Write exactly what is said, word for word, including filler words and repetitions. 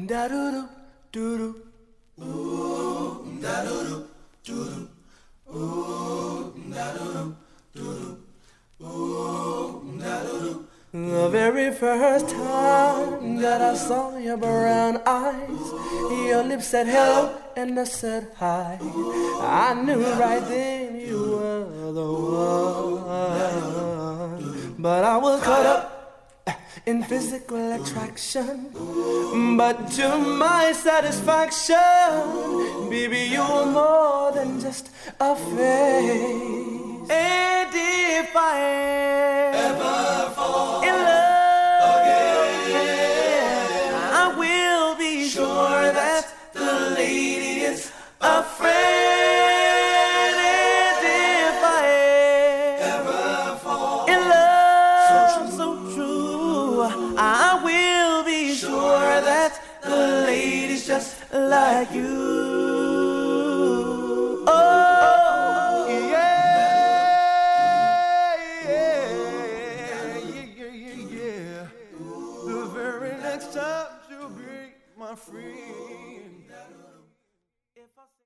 da doo doo doo doo. Ooh, da doo doo doo doo. Ooh, da doo doo doo doo. Ooh, da doo doo. The very first time that I saw your brown eyes, your lips said hello and I said hi. I knew right then you were the one. But I was caught up in physical attraction, but to my satisfaction, baby, you're more than just a face. And if I ever fall in love again, I will be sure that the lady is a friend. And if I ever fall in love so true, I will be sure that the lady's just like you. Oh, yeah, yeah, yeah, yeah, yeah, yeah. The very next time you'll be my friend.